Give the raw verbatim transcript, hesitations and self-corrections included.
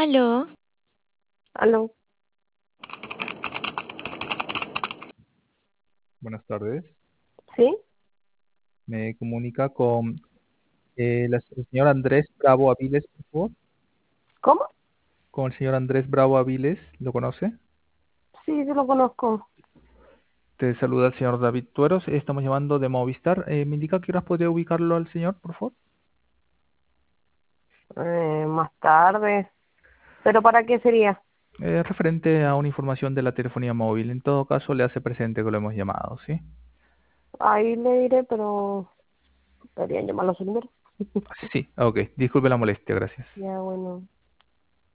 Aló, Aló, Buenas tardes. ¿sí? Me comunica con eh, la- el señor Andrés Bravo Aviles, por favor. ¿Cómo? Con el señor Andrés Bravo Aviles, ¿lo conoce? Sí, sí lo conozco. Te saluda el señor David Tueros. Estamos llamando de Movistar. Eh, ¿me indica qué horas podría ubicarlo al señor, por favor? Eh, más tarde. ¿Pero para qué sería? Eh, referente a una información de la telefonía móvil. En todo caso, le hace presente que lo hemos llamado, ¿sí? Ahí le diré, pero deberían llamarlo a su número. Sí, ok. Disculpe la molestia, gracias. Ya, bueno.